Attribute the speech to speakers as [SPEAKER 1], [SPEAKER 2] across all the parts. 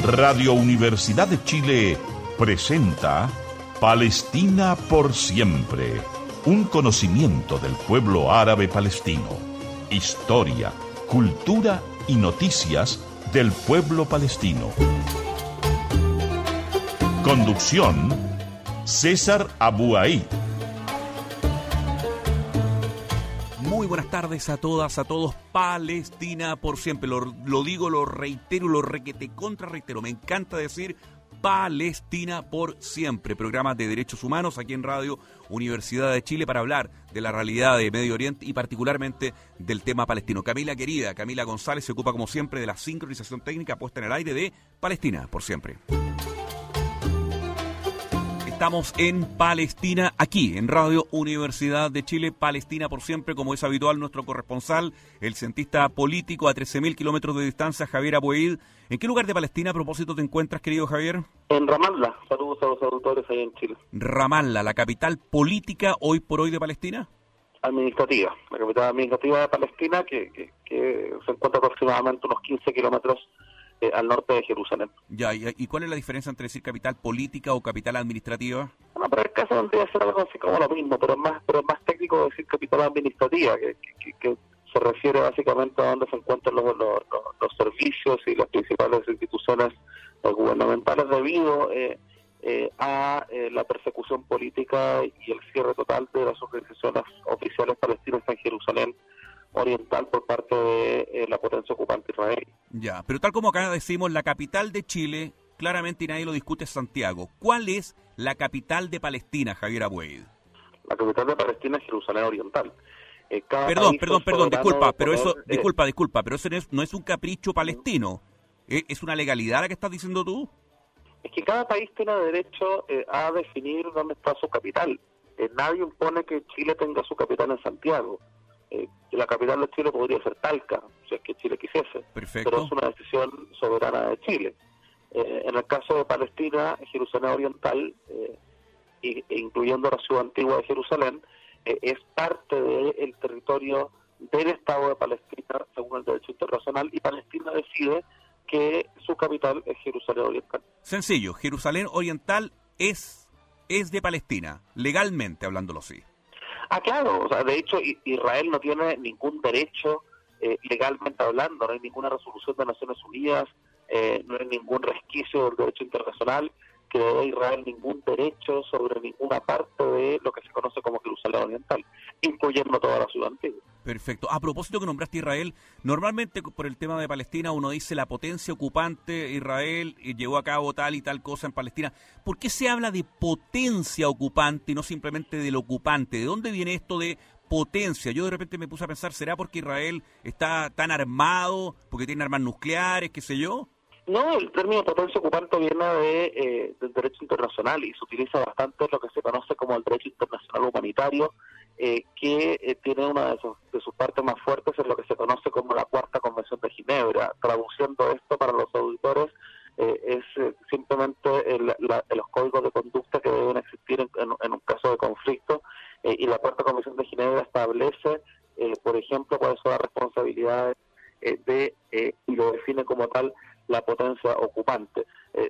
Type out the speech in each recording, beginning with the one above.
[SPEAKER 1] Radio Universidad de Chile presenta Palestina por siempre, un conocimiento del pueblo árabe palestino, historia, cultura y noticias del pueblo palestino. Conducción, César Abuaid.
[SPEAKER 2] Muy buenas tardes a todas, a todos. Palestina por siempre. Lo digo, lo reitero, lo reitero. Me encanta decir Palestina por siempre. Programas de derechos humanos aquí en Radio Universidad de Chile para hablar de la realidad de Medio Oriente y particularmente del tema palestino. Camila querida, Camila González se ocupa como siempre de la sincronización técnica puesta en el aire de Palestina por siempre. Estamos en Palestina, aquí en Radio Universidad de Chile, Palestina por siempre, como es habitual nuestro corresponsal, el cientista político a 13.000 kilómetros de distancia, Javier Abuaid. ¿En qué lugar de Palestina a propósito te encuentras, querido Javier?
[SPEAKER 3] En Ramallah. Saludos a los auditores ahí en Chile.
[SPEAKER 2] Ramallah, la capital política hoy por hoy de Palestina.
[SPEAKER 3] Administrativa, la capital administrativa de Palestina que se encuentra aproximadamente unos 15 kilómetros al norte de Jerusalén.
[SPEAKER 2] Ya, ¿y cuál es la diferencia entre decir capital política o capital administrativa?
[SPEAKER 3] Bueno, pero el caso vendría a ser algo así como lo mismo, pero es más técnico decir capital administrativa, que se refiere básicamente a donde se encuentran los servicios y las principales instituciones gubernamentales debido a la persecución política y el cierre total de las organizaciones oficiales palestinas en Jerusalén Oriental por parte de la potencia ocupante Israel.
[SPEAKER 2] Ya, pero tal como acá decimos, la capital de Chile, claramente y nadie lo discute, es Santiago. ¿Cuál es la capital de Palestina, Javier Abuaid?
[SPEAKER 3] La capital de Palestina es Jerusalén Oriental.
[SPEAKER 2] Perdón, disculpa, pero eso no es un capricho palestino. ¿Es una legalidad la que estás diciendo tú?
[SPEAKER 3] Es que cada país tiene derecho a definir dónde está su capital. Nadie impone que Chile tenga su capital en Santiago. La capital de Chile podría ser Talca, si es que Chile quisiese.
[SPEAKER 2] Perfecto.
[SPEAKER 3] Pero es una decisión soberana de Chile. En el caso de Palestina, Jerusalén Oriental, incluyendo la ciudad antigua de Jerusalén, es parte del territorio del Estado de Palestina, según el derecho internacional, y Palestina decide que su capital es Jerusalén Oriental.
[SPEAKER 2] Sencillo, Jerusalén Oriental es de Palestina, legalmente hablándolo así.
[SPEAKER 3] Claro, o sea, de hecho Israel no tiene ningún derecho legalmente hablando, no hay ninguna resolución de Naciones Unidas, no hay ningún resquicio del derecho internacional que le dé a Israel ningún derecho sobre ninguna parte de lo que se conoce como Jerusalén Oriental, incluyendo toda la ciudad antigua.
[SPEAKER 2] Perfecto. A propósito que nombraste Israel, normalmente por el tema de Palestina uno dice la potencia ocupante Israel llevó a cabo tal y tal cosa en Palestina. ¿Por qué se habla de potencia ocupante y no simplemente del ocupante? ¿De dónde viene esto de potencia? Yo de repente me puse a pensar, ¿será porque Israel está tan armado, porque tiene armas nucleares, qué sé yo?
[SPEAKER 3] No, el término potencia ocupante viene del derecho internacional y se utiliza bastante lo que se conoce como el derecho internacional humanitario, que tiene una de sus partes más fuertes en lo que se conoce como la Cuarta Convención de Ginebra. Traduciendo esto para los auditores, es simplemente los códigos de conducta que deben existir en un caso de conflicto, y la Cuarta Convención de Ginebra establece, por ejemplo, cuáles son las responsabilidades y lo define como tal la potencia ocupante.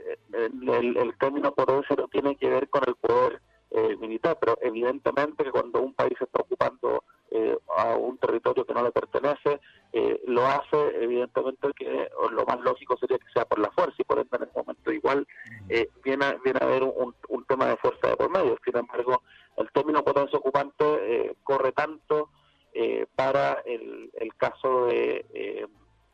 [SPEAKER 3] El término potencia no tiene que ver con el poder militar, pero evidentemente que cuando un país está ocupando a un territorio que no le pertenece, lo hace evidentemente que lo más lógico sería que sea por la fuerza, y por ende en ese momento igual viene a haber un tema de fuerza de por medio. Sin embargo, el término potencia ocupante corre tanto para el caso de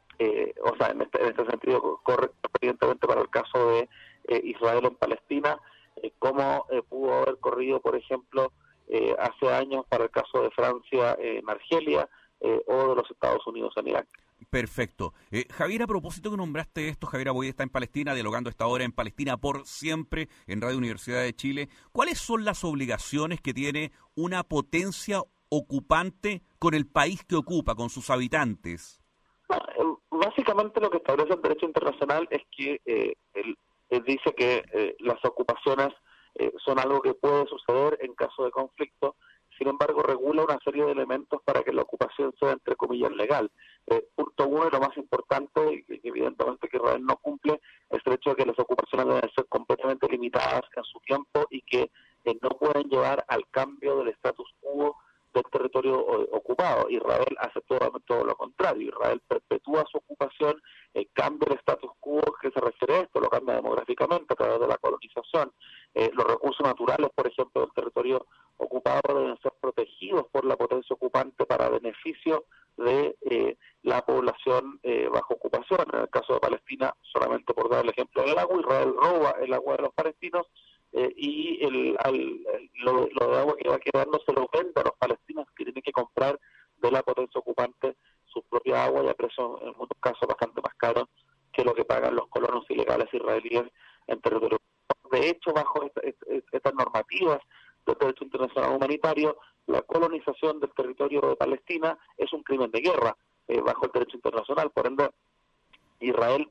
[SPEAKER 3] en este sentido corre evidentemente para el caso de Israel en Palestina, como pudo haber corrido, por ejemplo, hace años para el caso de Francia en Argelia o de los Estados Unidos en Irak.
[SPEAKER 2] Perfecto. Javier, a propósito que nombraste esto, Javier Abuaid está en Palestina, dialogando esta hora en Palestina por siempre, en Radio Universidad de Chile. ¿Cuáles son las obligaciones que tiene una potencia ocupante con el país que ocupa, con sus habitantes?
[SPEAKER 3] Básicamente lo que establece el derecho internacional es que él dice que las ocupaciones son algo que puede suceder en caso de conflicto. Sin embargo, regula una serie de elementos para que la ocupación sea, entre comillas, legal. Punto uno, y lo más importante, que evidentemente que Israel no cumple, es el hecho de que las ocupaciones deben ser completamente limitadas en su tiempo y que no pueden llevar al cambio del status quo del territorio ocupado. Israel hace todo lo contrario. Israel perpetúa su ocupación, cambia el status quo que se refiere a esto, lo cambia demográficamente a través de la colonización. Los recursos naturales, por ejemplo, del territorio ocupado deben ser protegidos por la potencia ocupante para beneficio de la población bajo ocupación. En el caso de Palestina, solamente por dar el ejemplo del agua, Israel roba el agua de los palestinos y lo de agua que va quedando se lo vende a los palestinos, que tienen que comprar de la potencia ocupante su propia agua y a precios en muchos casos bastante más caros que lo que pagan los colonos ilegales israelíes en territorio. De hecho, bajo estas normativas del derecho internacional humanitario, la colonización del territorio de Palestina es un crimen de guerra bajo el derecho internacional. Por ende, Israel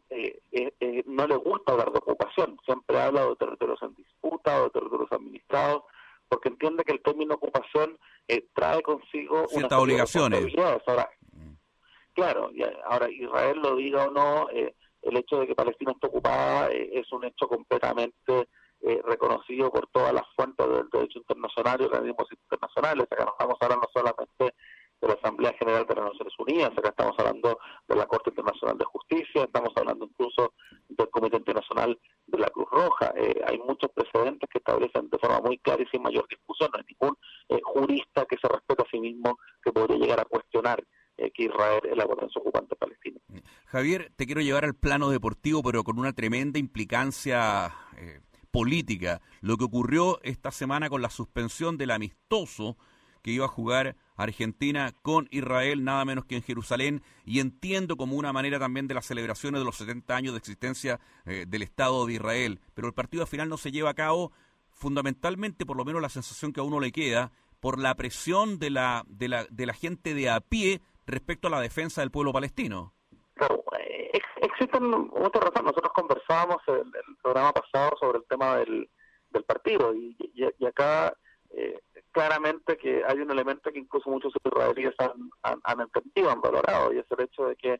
[SPEAKER 3] no le gusta hablar de ocupación, siempre habla de territorios en disputa o de territorios administrados, porque entiende que el término ocupación trae consigo
[SPEAKER 2] ciertas obligaciones.
[SPEAKER 3] Ahora, claro, ahora Israel lo diga o no, el hecho de que Palestina esté ocupada es un hecho completamente reconocido por todas las fuentes del derecho internacional y organismos internacionales. Acá no estamos hablando solamente de la Asamblea General de las Naciones Unidas, acá estamos hablando de la Corte Internacional de Justicia, estamos hablando incluso del Comité Internacional de la Cruz Roja. Hay muchos precedentes que establecen de forma muy clara y sin mayor discusión. No hay ningún jurista que se respete a sí mismo que podría llegar a cuestionar que Israel es la potencia ocupante palestina.
[SPEAKER 2] Javier, te quiero llevar al plano deportivo, pero con una tremenda implicancia política. Lo que ocurrió esta semana con la suspensión del amistoso que iba a jugar Argentina con Israel, nada menos que en Jerusalén, y entiendo como una manera también de las celebraciones de los 70 años de existencia del Estado de Israel, pero el partido al final no se lleva a cabo, fundamentalmente, por lo menos la sensación que a uno le queda, por la presión de la gente de a pie respecto a la defensa del pueblo palestino.
[SPEAKER 3] Claro, existen muchas razones. Nosotros conversábamos el programa pasado sobre el tema del partido y acá claramente que hay un elemento que incluso muchos israelíes han entendido, han valorado, y es el hecho de que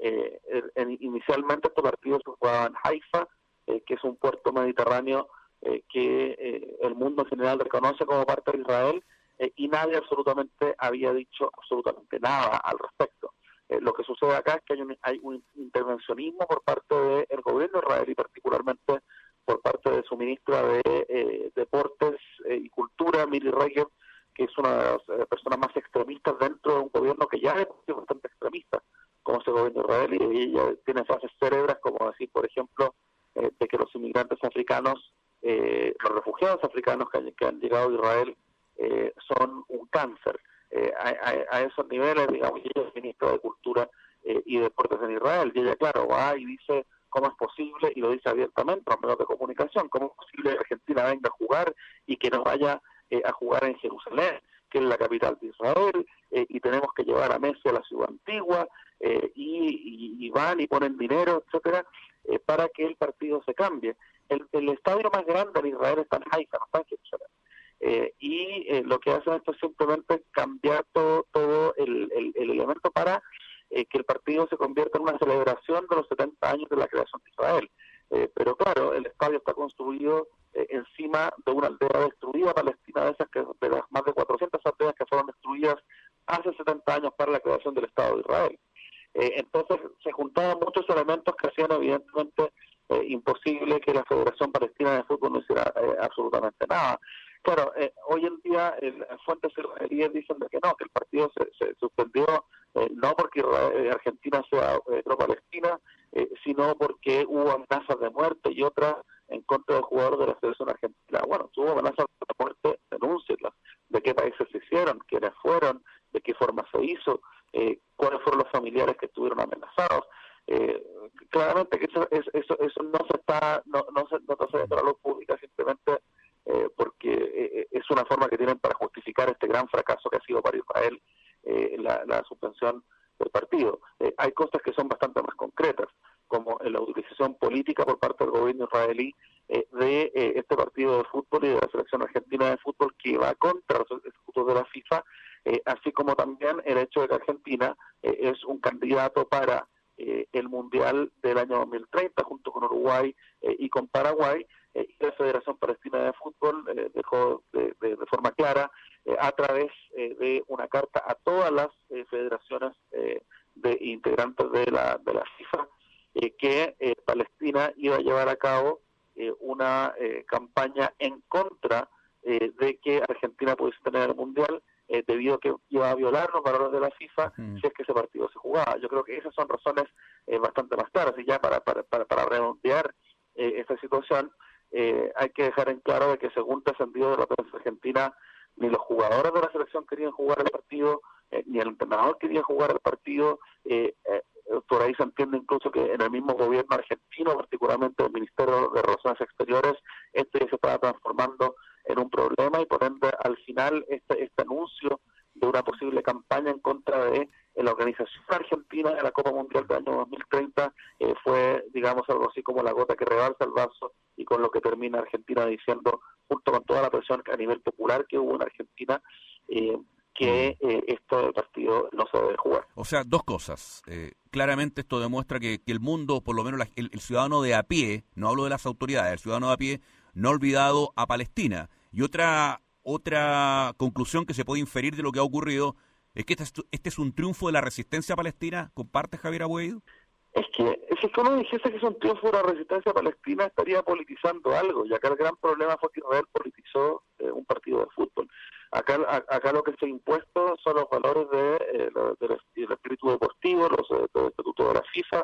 [SPEAKER 3] inicialmente este partido se jugaba en Haifa, que es un puerto mediterráneo que el mundo en general reconoce como parte de Israel, y nadie absolutamente había dicho absolutamente nada al respecto. Lo que sucede acá es que hay un intervencionismo por parte del gobierno israelí, particularmente por parte de su ministra de Deportes y Cultura, Miri Regev, que es una de las personas más extremistas dentro de un gobierno que ya es bastante extremista, como es el gobierno israelí, y ella tiene frases célebres como decir, por ejemplo, de que los inmigrantes africanos, los refugiados africanos que han llegado a Israel son un cáncer. A esos niveles, digamos, ella es ministra de Cultura y Deportes en Israel, y ella, claro, va y dice cómo es posible, y lo dice abiertamente a los medios de comunicación, cómo es posible que Argentina venga a jugar y que no vaya a jugar en Jerusalén, que es la capital de Israel, y tenemos que llevar a Messi a la ciudad antigua, y van y ponen dinero, etcétera, para que el partido se cambie. El estadio más grande de Israel está en Haifa, no está en Jerusalén. Y lo que hacen esto es simplemente cambiar todo el elemento para que el partido se convierta en una celebración de los 70 años de la creación de Israel. Pero claro, el estadio está construido encima de una aldea destruida palestina, de las más de 400 aldeas que fueron destruidas hace 70 años para la creación del Estado de Israel. Entonces se juntaban muchos elementos que hacían evidentemente imposible que la Federación Palestina de Fútbol no hiciera absolutamente nada. Claro, hoy en día fuentes israelíes dicen de que no, que el partido se suspendió no porque Argentina sea pro-Palestina, sino porque hubo amenazas de muerte y otras en contra del jugador de la selección argentina. Bueno, si hubo amenazas de muerte, denúncienlas. ¿De qué países se hicieron? ¿Quiénes fueron? ¿De qué forma se hizo? ¿Cuáles fueron los familiares que estuvieron amenazados? Claramente que eso no se está trayendo a la luz pública simplemente porque es una forma que tienen para justificar este gran fracaso que ha sido para Israel la suspensión del partido. Hay cosas que son bastante más concretas, como la utilización política por parte del gobierno israelí de este partido de fútbol y de la selección argentina de fútbol que va contra los estatutos de la FIFA, así como también el hecho de que Argentina es un candidato para el Mundial del año 2030 junto con Uruguay y con Paraguay, y la Federación Palestina de Fútbol dejó de forma clara a través de una carta a todas las federaciones de integrantes de la FIFA que Palestina iba a llevar a cabo una campaña en contra de que Argentina pudiese tener el Mundial, debido a que iba a violar los valores de la FIFA si es que ese partido se jugaba. Yo creo que esas son razones bastante más claras, y ya para redondear esta situación, hay que dejar en claro de que, según trascendido de la prensa argentina, ni los jugadores de la selección querían jugar el partido, ni el entrenador quería jugar el partido. Por ahí se entiende incluso que en el mismo gobierno argentino, particularmente el Ministerio de Relaciones Exteriores, esto ya se estaba transformando en un problema, y por ende al final este anuncio de una posible campaña en contra de la organización argentina de la Copa Mundial del año 2030 fue, digamos, algo así como la gota que rebalsa el vaso, y con lo que termina Argentina diciendo, junto con toda la presión a nivel popular que hubo en Argentina, que este partido no se debe jugar.
[SPEAKER 2] O sea, dos cosas. Claramente esto demuestra que el mundo, por lo menos el ciudadano de a pie, no hablo de las autoridades, el ciudadano de a pie no ha olvidado a Palestina. Y otra conclusión que se puede inferir de lo que ha ocurrido es que este es un triunfo de la resistencia palestina. ¿Comparte, Javier Abueid?
[SPEAKER 3] Es que si uno dijese que es un triunfo de la resistencia palestina, estaría politizando algo, y acá el gran problema fue que Israel politizó un partido de fútbol. Acá lo que se ha impuesto son los valores del espíritu deportivo, del estatuto de la FIFA,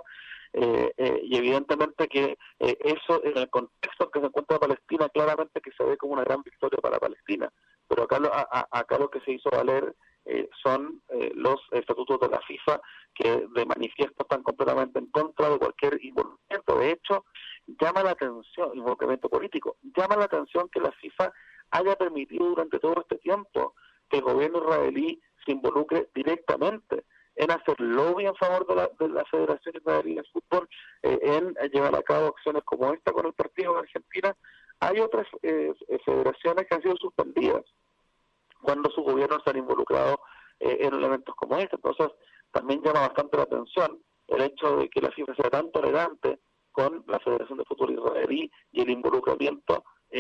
[SPEAKER 3] y evidentemente que eso, en el contexto en que se encuentra Palestina, claramente que se ve como una gran victoria para Palestina. Pero acá lo que se hizo valer son los estatutos de la FIFA, que de manifiesto están completamente en contra de cualquier involucramiento. De hecho, llama la atención, involucramiento político, llama la atención que la FIFA haya permitido durante todo este tiempo que el gobierno israelí se involucre directamente en hacer lobby en favor de la Federación Israelí de Fútbol, en llevar a cabo acciones como esta con el partido de Argentina. Hay otras federaciones que han sido suspendidas cuando sus gobiernos se han involucrado en elementos como este. Entonces, también llama bastante la atención el hecho de que la FIFA sea tan tolerante con la Federación de Fútbol israelí y el involucramiento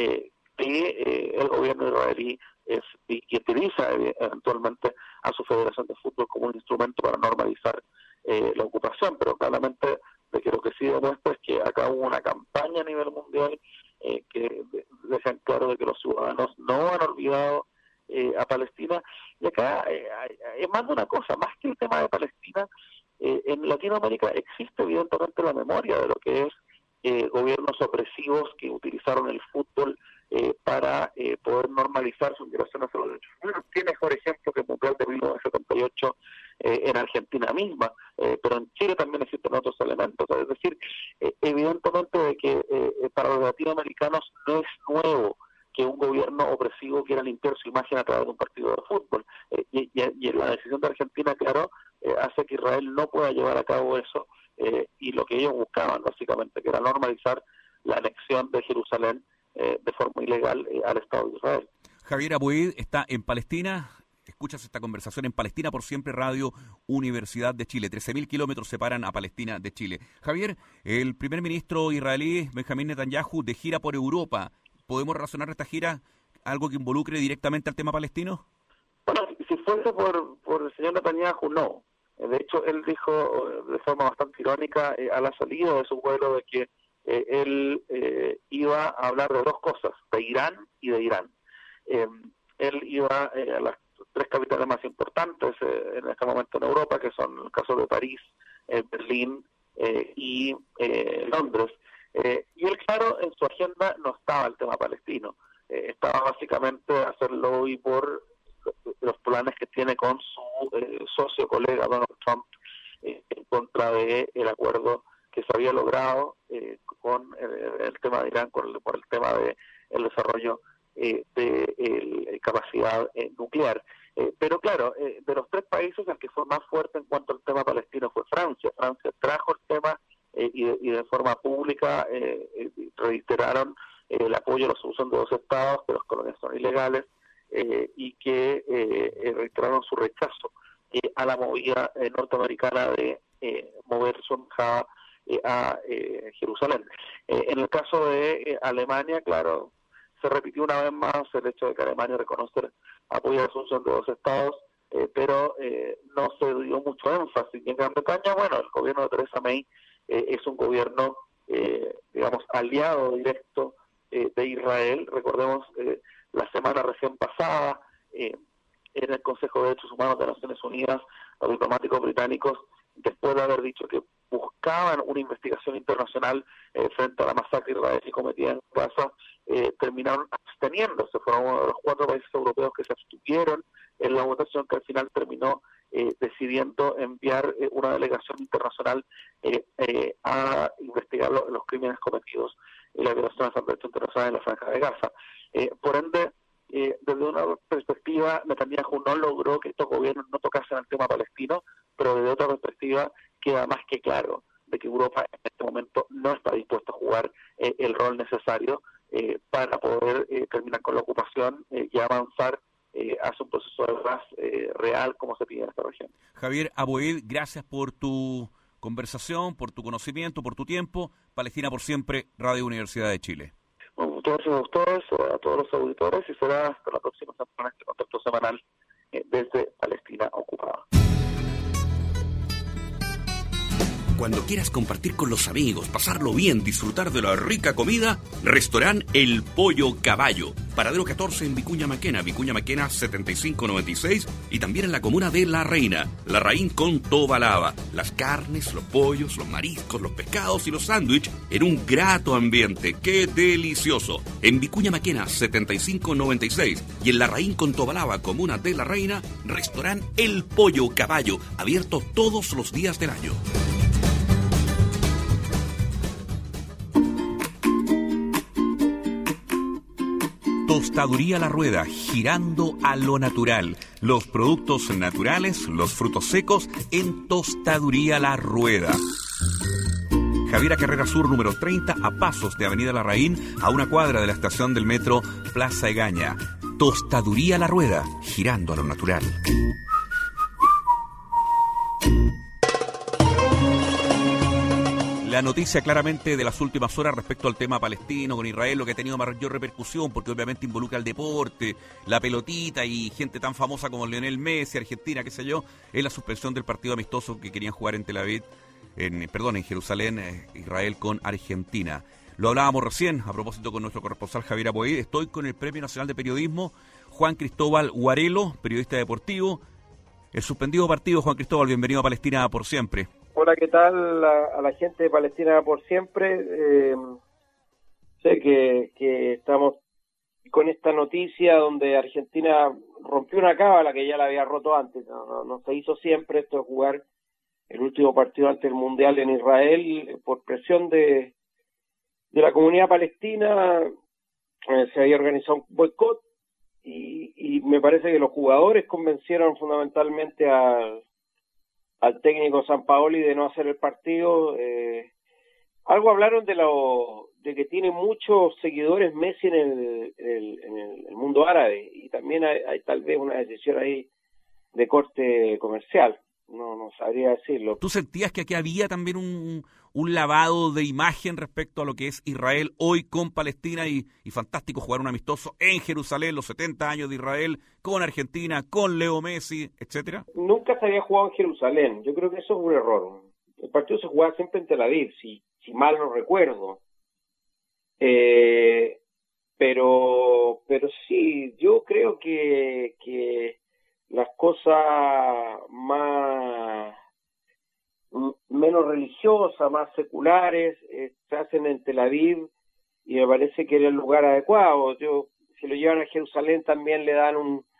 [SPEAKER 3] el gobierno israelí y utiliza eventualmente a su Federación de Fútbol como un instrumento para normalizar la ocupación. Pero claramente de que lo que sí demuestra es que acá hubo una campaña a nivel mundial que dejan claro de que los ciudadanos no han olvidado a Palestina. Y acá es más de una cosa, más que el tema de Palestina, en Latinoamérica existe evidentemente la memoria de lo que es gobiernos opresivos que utilizaron el fútbol para poder normalizar sus violaciones a los derechos humanos. Tiene mejor ejemplo que el Mundial de 1978 en Argentina misma, pero en Chile también existen otros elementos. Es decir, evidentemente de que para los latinoamericanos no es nuevo que un gobierno opresivo quiera limpiar su imagen a través de un partido de fútbol. Y la decisión de Argentina, claro, hace que Israel no pueda llevar a cabo eso, y lo que ellos buscaban, básicamente, que era normalizar la anexión de Jerusalén de forma ilegal al Estado de Israel.
[SPEAKER 2] Javier Abuid está en Palestina. Escuchas esta conversación en Palestina por Siempre Radio, Universidad de Chile. 13.000 kilómetros separan a Palestina de Chile. Javier, el primer ministro israelí, Benjamín Netanyahu, de gira por Europa. ¿Podemos relacionar esta gira algo que involucre directamente al tema palestino?
[SPEAKER 3] Bueno, si fuese por el señor Netanyahu, no. De hecho, él dijo de forma bastante irónica a la salida de su vuelo de que él iba a hablar de dos cosas, de Irán y de Irán. Él iba a las tres capitales más importantes en este momento en Europa, que son el caso de París, Berlín y Londres. Y él, claro, en su agenda no estaba el tema palestino. Estaba básicamente hacerlo y por los planes que tiene con su socio, colega Donald Trump, en contra del acuerdo que se había logrado con el tema de Irán, por el tema de el desarrollo de capacidad nuclear. Pero claro, de los tres países, el que fue más fuerte en cuanto al tema palestino fue Francia. Francia trajo el tema y de forma pública reiteraron el apoyo a la solución de dos estados, que las colonias son ilegales, y que reiteraron su rechazo a la movida norteamericana de mover su embajada a Jerusalén. En el caso de Alemania, claro, se repitió una vez más el hecho de que Alemania reconoce apoyo a la solución de dos estados, pero no se dio mucho énfasis. Y en Gran Bretaña, bueno, el gobierno de Theresa May es un gobierno, digamos, aliado directo de Israel. Recordemos la semana recién pasada, en el Consejo de Derechos Humanos de Naciones Unidas, los diplomáticos británicos, después de haber dicho que buscaban una investigación internacional frente a la masacre israelí cometida en Gaza, terminaron absteniéndose. Fueron uno de los 4 países europeos que se abstuvieron en la votación, que al final terminó decidiendo enviar una delegación internacional a investigar los crímenes cometidos y las violaciones al derecho internacional en la Franja de Gaza. Por ende, desde una perspectiva, Netanyahu no logró que estos gobiernos no tocasen el tema palestino, pero desde otra perspectiva queda más que claro de que Europa en este momento no está dispuesta a jugar el rol necesario para poder terminar con la ocupación y avanzar hacia un proceso de paz real como se pide en esta región.
[SPEAKER 2] Javier Aboid, gracias por tu conversación, por tu conocimiento, por tu tiempo. Palestina por siempre, Radio Universidad de Chile.
[SPEAKER 3] Bueno, muchas gracias a ustedes, a todos los auditores, y será hasta la próxima semana este contacto semanal desde Palestina ocupada.
[SPEAKER 4] Cuando quieras compartir con los amigos, pasarlo bien, disfrutar de la rica comida, Restaurant El Pollo Caballo. Paradero 14 en Vicuña Maquena 7596, y también en la comuna de La Reina. La Raín con Tobalaba. Las carnes, los pollos, los mariscos, los pescados y los sándwiches en un grato ambiente. ¡Qué delicioso! En Vicuña Maquena 7596 y en La Raín con Tobalaba, comuna de La Reina, Restaurant El Pollo Caballo, abierto todos los días del año.
[SPEAKER 2] Tostaduría La Rueda, girando a lo natural. Los productos naturales, los frutos secos en Tostaduría La Rueda. Javiera Carrera Sur, número 30, a pasos de Avenida Larraín, a una cuadra de la estación del metro Plaza Egaña. Tostaduría La Rueda, girando a lo natural. La noticia claramente de las últimas horas respecto al tema palestino con Israel, lo que ha tenido mayor repercusión, porque obviamente involucra el deporte, la pelotita y gente tan famosa como Lionel Messi, Argentina, qué sé yo, es la suspensión del partido amistoso que querían jugar en Tel Aviv, en Jerusalén, Israel con Argentina. Lo hablábamos recién, a propósito con nuestro corresponsal Javier Aboid. Estoy con el Premio Nacional de Periodismo, Juan Cristóbal Guarelo, periodista deportivo. El suspendido partido, Juan Cristóbal, bienvenido a Palestina por siempre.
[SPEAKER 5] Hola, ¿qué tal a la gente de Palestina por siempre? Sé que estamos con esta noticia donde Argentina rompió una cábala que ya la había roto antes. No se hizo siempre esto de jugar el último partido antes del Mundial en Israel por presión de la comunidad palestina. Se había organizado un boicot y me parece que los jugadores convencieron fundamentalmente al técnico Sampaoli de no hacer el partido. Algo hablaron de que tiene muchos seguidores Messi en el mundo árabe, y también hay tal vez una decisión ahí de corte comercial. No sabría decirlo.
[SPEAKER 2] ¿Tú sentías que aquí había también un lavado de imagen respecto a lo que es Israel hoy con Palestina y fantástico jugar un amistoso en Jerusalén, los 70 años de Israel, con Argentina, con Leo Messi, etcétera?
[SPEAKER 5] Nunca se había jugado en Jerusalén. Yo creo que eso es un error. El partido se jugaba siempre en Tel Aviv, si mal no recuerdo. Pero sí, yo creo que las cosas menos religiosas, más seculares, se hacen en Tel Aviv, y me parece que era el lugar adecuado. Si lo llevan a Jerusalén también le dan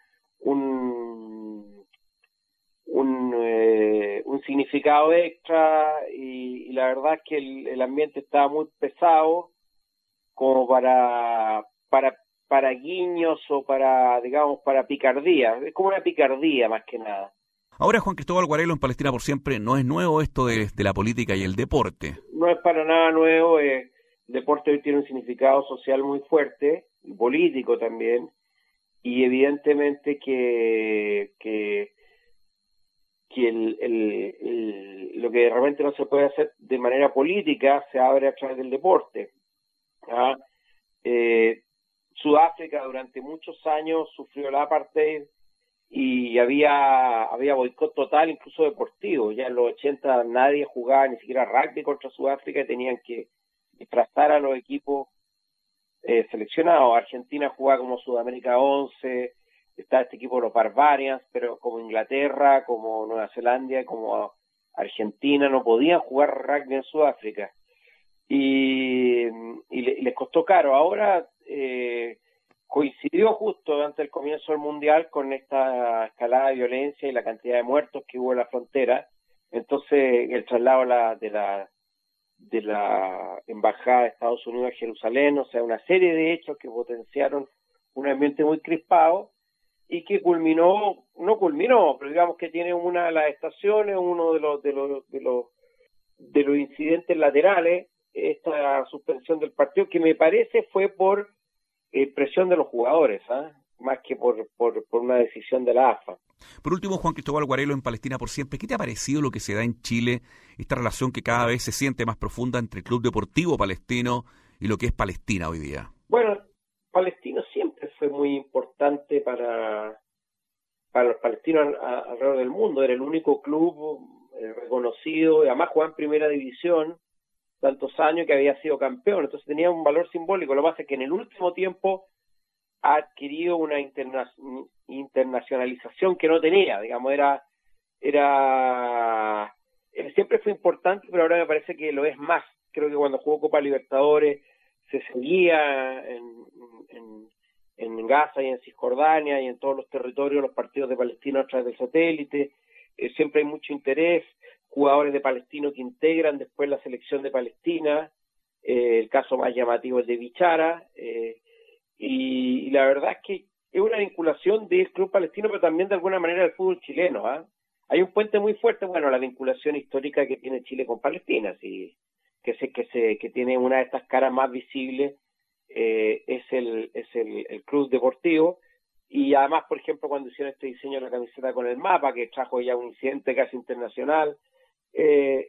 [SPEAKER 5] un significado extra, y la verdad es que el ambiente estaba muy pesado como para guiños o para picardía. Es como una picardía más que nada.
[SPEAKER 2] Ahora, Juan Cristóbal Guarelo, en Palestina por siempre, no es nuevo esto de la política y el deporte.
[SPEAKER 5] No es para nada nuevo. El deporte hoy tiene un significado social muy fuerte, y político también, y evidentemente que lo que realmente no se puede hacer de manera política se abre a través del deporte. ¿Ah? Sudáfrica durante muchos años sufrió el apartheid y había boicot total, incluso deportivo. Ya en los 80 nadie jugaba ni siquiera rugby contra Sudáfrica y tenían que disfrazar a los equipos seleccionados. Argentina jugaba como Sudamérica 11, está este equipo de los Barbarians, pero como Inglaterra, como Nueva Zelanda, como Argentina no podían jugar rugby en Sudáfrica. Y les costó caro. Ahora coincidió justo antes del comienzo del Mundial con esta escalada de violencia y la cantidad de muertos que hubo en la frontera. Entonces el traslado de la Embajada de Estados Unidos a Jerusalén, o sea, una serie de hechos que potenciaron un ambiente muy crispado y que no culminó, pero digamos que tiene una de las estaciones, uno de los incidentes laterales, esta suspensión del partido, que me parece fue por presión de los jugadores, más que por una decisión de la AFA.
[SPEAKER 2] Por último, Juan Cristóbal Guarelo, en Palestina por Siempre, ¿qué te ha parecido lo que se da en Chile, esta relación que cada vez se siente más profunda entre el Club Deportivo Palestino y lo que es Palestina hoy día?
[SPEAKER 5] Bueno, Palestino siempre fue muy importante para los palestinos alrededor del mundo. Era el único club reconocido, y además jugaba en primera división tantos años, que había sido campeón, entonces tenía un valor simbólico. Lo que pasa es que en el último tiempo ha adquirido una internacionalización que no tenía, digamos, siempre fue importante, pero ahora me parece que lo es más. Creo que cuando jugó Copa Libertadores se seguía en Gaza y en Cisjordania y en todos los territorios los partidos de Palestina a través del satélite. Siempre hay mucho interés, jugadores de Palestino que integran después la selección de Palestina. El caso más llamativo es de Bichara, y la verdad es que es una vinculación del club palestino, pero también de alguna manera del fútbol chileno. Hay un puente muy fuerte, bueno, la vinculación histórica que tiene Chile con Palestina, sí, que tiene una de estas caras más visibles, es el club deportivo. Y además, por ejemplo, cuando hicieron este diseño de la camiseta con el mapa, que trajo ya un incidente casi internacional, es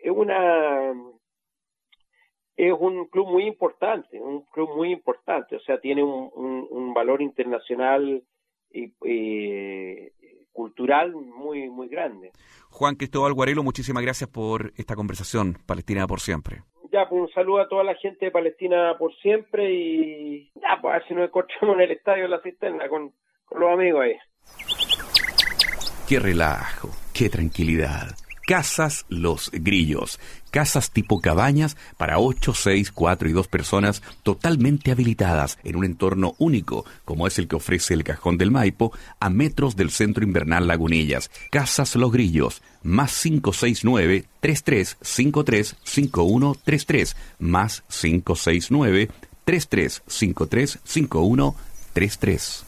[SPEAKER 5] un club muy importante, o sea, tiene un valor internacional y cultural muy, muy grande.
[SPEAKER 2] Juan Cristóbal Guarelo, muchísimas gracias por esta conversación. Palestina por Siempre.
[SPEAKER 5] Ya, pues un saludo a toda la gente de Palestina por Siempre, y ya, pues a ver si nos encontramos en el estadio de la Cisterna con los amigos ahí.
[SPEAKER 4] Qué relajo, qué tranquilidad. Casas Los Grillos. Casas tipo cabañas para 8, 6, 4 y 2 personas, totalmente habilitadas en un entorno único, como es el que ofrece el Cajón del Maipo, a metros del Centro Invernal Lagunillas. Casas Los Grillos, más 569-3353-5133, más 569-3353-5133.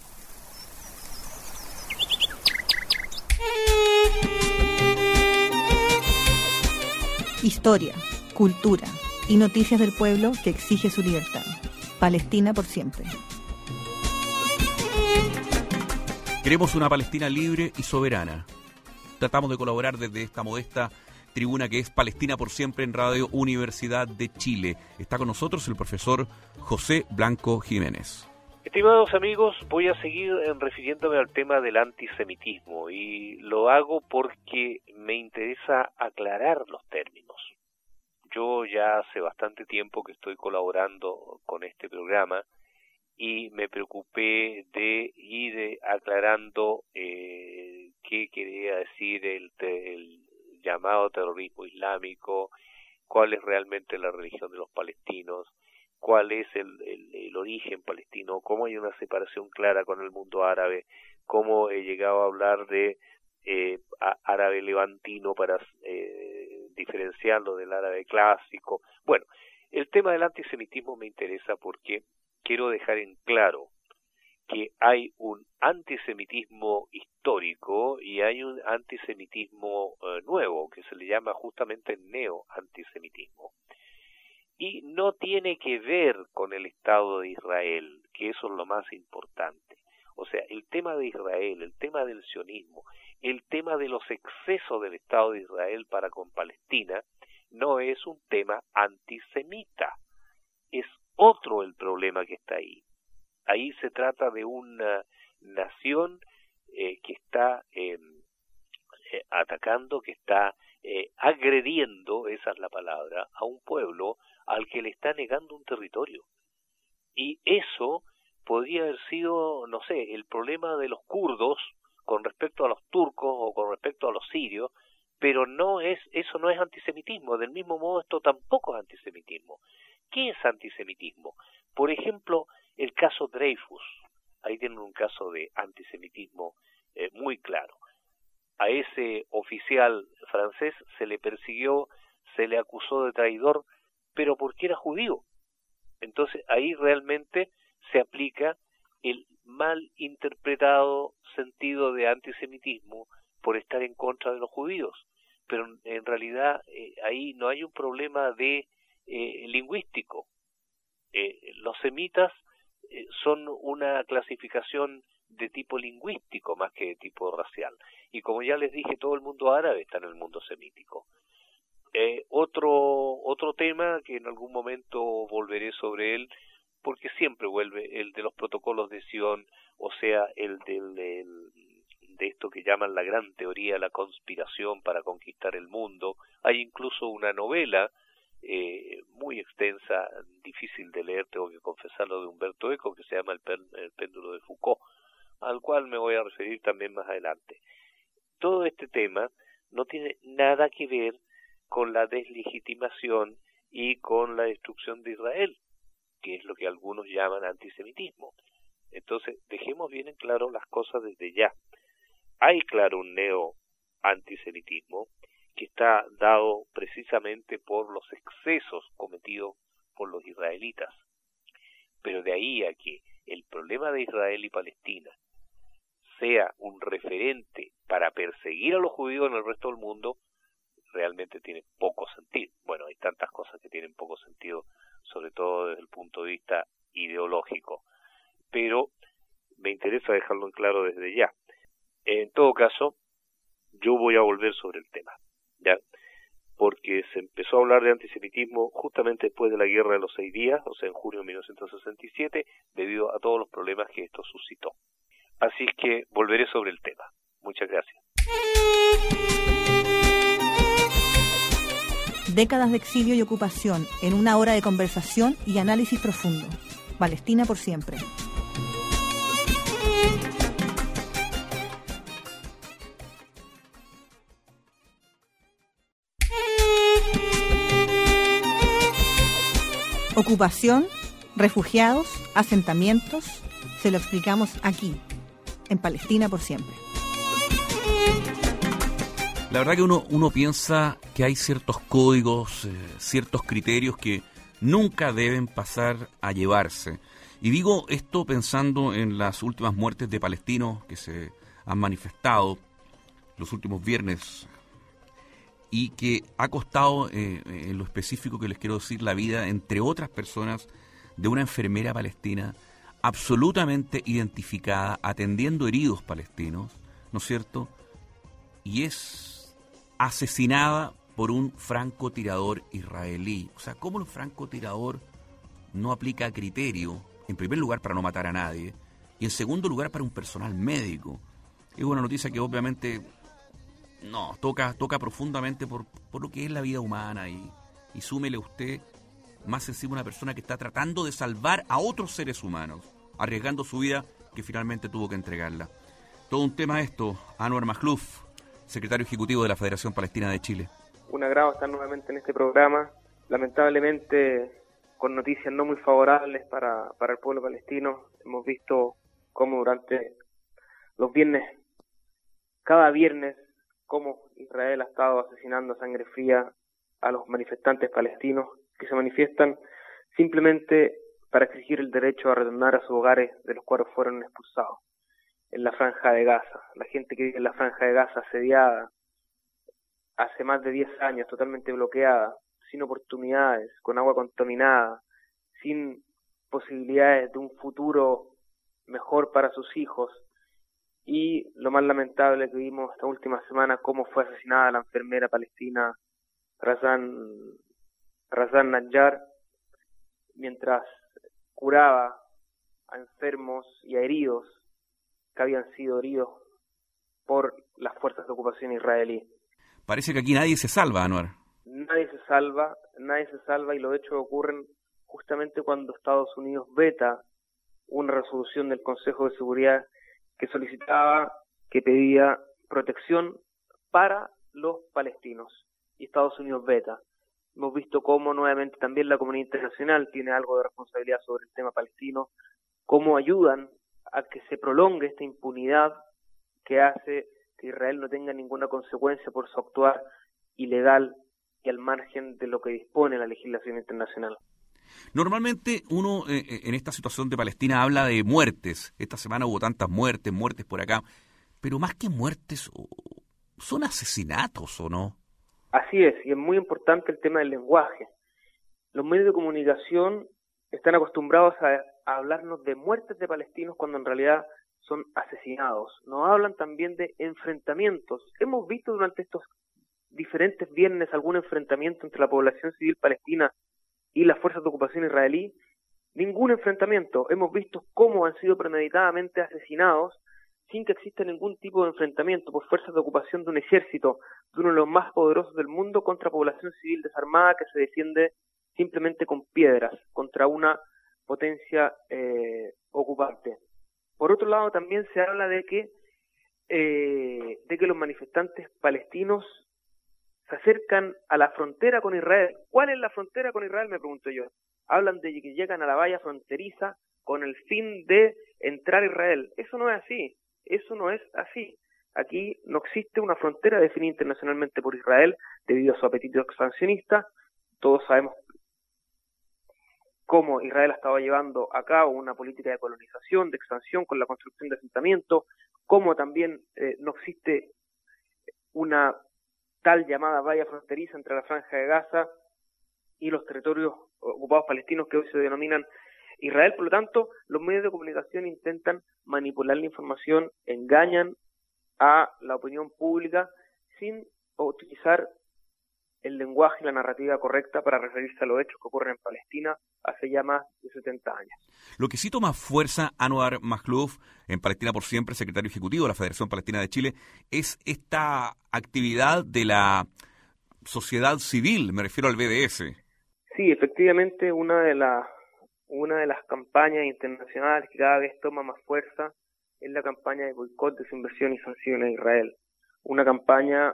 [SPEAKER 6] Historia, cultura y noticias del pueblo que exige su libertad. Palestina por Siempre.
[SPEAKER 2] Queremos una Palestina libre y soberana. Tratamos de colaborar desde esta modesta tribuna que es Palestina por Siempre en Radio Universidad de Chile. Está con nosotros el profesor José Blanco Jiménez.
[SPEAKER 7] Estimados amigos, voy a seguir refiriéndome al tema del antisemitismo, y lo hago porque me interesa aclarar los términos. Yo ya hace bastante tiempo que estoy colaborando con este programa y me preocupé de ir aclarando qué quería decir el llamado terrorismo islámico, cuál es realmente la religión de los palestinos, cuál es el origen palestino, cómo hay una separación clara con el mundo árabe, cómo he llegado a hablar de árabe levantino para diferenciarlo del árabe clásico. Bueno, el tema del antisemitismo me interesa porque quiero dejar en claro que hay un antisemitismo histórico y hay un antisemitismo nuevo, que se le llama justamente neo-antisemitismo. Y no tiene que ver con el Estado de Israel, que eso es lo más importante. O sea, el tema de Israel, el tema del sionismo, el tema de los excesos del Estado de Israel para con Palestina no es un tema antisemita, es otro el problema que está ahí. Ahí se trata de una nación que está atacando, que está agrediendo, esa es la palabra, a un pueblo al que le está negando un territorio. Y eso podría haber sido, no sé, el problema de los kurdos con respecto a los turcos o con respecto a los sirios, pero eso no es antisemitismo. Del mismo modo, esto tampoco es antisemitismo. ¿Qué es antisemitismo? Por ejemplo, el caso Dreyfus. Ahí tienen un caso de antisemitismo muy claro. A ese oficial francés se le persiguió, se le acusó de traidor, pero porque era judío. Entonces ahí realmente se aplica el mal interpretado sentido de antisemitismo por estar en contra de los judíos. Pero en realidad ahí no hay un problema de lingüístico. Los semitas son una clasificación de tipo lingüístico más que de tipo racial. Y como ya les dije, todo el mundo árabe está en el mundo semítico. Otro tema que en algún momento volveré sobre él, porque siempre vuelve, el de los protocolos de Sion, o sea, el de esto que llaman la gran teoría, la conspiración para conquistar el mundo. Hay incluso una novela muy extensa, difícil de leer, tengo que confesarlo, de Humberto Eco, que se llama El péndulo de Foucault, al cual me voy a referir también más adelante. Todo este tema no tiene nada que ver con la deslegitimación y con la destrucción de Israel, que es lo que algunos llaman antisemitismo. Entonces, dejemos bien en claro las cosas desde ya. Hay, claro, un neo-antisemitismo que está dado precisamente por los excesos cometidos por los israelitas. Pero de ahí a que el problema de Israel y Palestina sea un referente para perseguir a los judíos en el resto del mundo, realmente tiene poco sentido. Bueno, hay tantas cosas que tienen poco sentido, sobre todo desde el punto de vista ideológico, pero me interesa dejarlo en claro desde ya. En todo caso, yo voy a volver sobre el tema, ¿ya? Porque se empezó a hablar de antisemitismo justamente después de la Guerra de los 6 días, o sea, en junio de 1967, debido a todos los problemas que esto suscitó. Así es que volveré sobre el tema. Muchas gracias.
[SPEAKER 6] Décadas de exilio y ocupación en una hora de conversación y análisis profundo. Palestina por siempre. Ocupación, refugiados, asentamientos, se lo explicamos aquí, en Palestina por siempre.
[SPEAKER 2] La verdad que uno piensa que hay ciertos códigos, ciertos criterios que nunca deben pasar a llevarse. Y digo esto pensando en las últimas muertes de palestinos que se han manifestado los últimos viernes y que ha costado, en lo específico que les quiero decir, la vida, entre otras personas, de una enfermera palestina absolutamente identificada, atendiendo heridos palestinos, ¿no es cierto? Y es asesinada por un francotirador israelí. O sea, ¿cómo el francotirador no aplica criterio, en primer lugar, para no matar a nadie, y en segundo lugar, para un personal médico? Es una noticia que obviamente toca profundamente por lo que es la vida humana, y súmele usted más encima una persona que está tratando de salvar a otros seres humanos, arriesgando su vida, que finalmente tuvo que entregarla. Todo un tema esto. Anwar Makhlouf, secretario ejecutivo de la Federación Palestina de Chile.
[SPEAKER 5] Un agrado estar nuevamente en este programa, lamentablemente con noticias no muy favorables para el pueblo palestino. Hemos visto cómo durante los viernes, cada viernes, cómo Israel ha estado asesinando a sangre fría a los manifestantes palestinos que se manifiestan simplemente para exigir el derecho a retornar a sus hogares de los cuales fueron expulsados. En la Franja de Gaza, la gente que vive en la Franja de Gaza asediada hace más de 10 años, totalmente bloqueada, sin oportunidades, con agua contaminada, sin posibilidades de un futuro mejor para sus hijos, y lo más lamentable que vimos esta última semana, cómo fue asesinada la enfermera palestina Razan Najjar mientras curaba a enfermos y a heridos que habían sido heridos por las fuerzas de ocupación israelí.
[SPEAKER 2] Parece que aquí nadie se salva, Anwar.
[SPEAKER 5] Nadie se salva, y los hechos ocurren justamente cuando Estados Unidos veta una resolución del Consejo de Seguridad que solicitaba, que pedía protección para los palestinos, y Estados Unidos veta. Hemos visto cómo nuevamente también la comunidad internacional tiene algo de responsabilidad sobre el tema palestino, cómo ayudan a que se prolongue esta impunidad que hace que Israel no tenga ninguna consecuencia por su actuar ilegal y al margen de lo que dispone la legislación internacional.
[SPEAKER 2] Normalmente uno en esta situación de Palestina habla de muertes. Esta semana hubo tantas muertes por acá, pero más que muertes, son asesinatos, ¿o no?
[SPEAKER 5] Así es, y es muy importante el tema del lenguaje. Los medios de comunicación están acostumbrados a hablarnos de muertes de palestinos cuando en realidad son asesinados. Nos hablan también de enfrentamientos. Hemos visto durante estos diferentes viernes algún enfrentamiento entre la población civil palestina y las fuerzas de ocupación israelí. Ningún enfrentamiento. Hemos visto cómo han sido premeditadamente asesinados sin que exista ningún tipo de enfrentamiento por fuerzas de ocupación de un ejército, de uno de los más poderosos del mundo, contra población civil desarmada que se defiende simplemente con piedras contra una potencia ocupante. Por otro lado, también se habla de que los manifestantes palestinos se acercan a la frontera con Israel. ¿Cuál es la frontera con Israel? Me pregunto yo. Hablan de que llegan a la valla fronteriza con el fin de entrar a Israel. Eso no es así. Eso no es así. Aquí no existe una frontera definida internacionalmente por Israel debido a su apetito expansionista. Todos sabemos cómo Israel ha estado llevando a cabo una política de colonización, de expansión con la construcción de asentamientos, cómo también no existe una tal llamada valla fronteriza entre la Franja de Gaza y los territorios ocupados palestinos que hoy se denominan Israel. Por lo tanto, los medios de comunicación intentan manipular la información, engañan a la opinión pública sin utilizar el lenguaje y la narrativa correcta para referirse a los hechos que ocurren en Palestina hace ya más de 70 años.
[SPEAKER 2] Lo que sí toma fuerza, Anwar Makhlouf, en Palestina por Siempre, secretario ejecutivo de la Federación Palestina de Chile, es esta actividad de la sociedad civil, me refiero al BDS.
[SPEAKER 5] Sí, efectivamente, una de las campañas internacionales que cada vez toma más fuerza es la campaña de boicot, desinversión y sanciones a Israel. Una campaña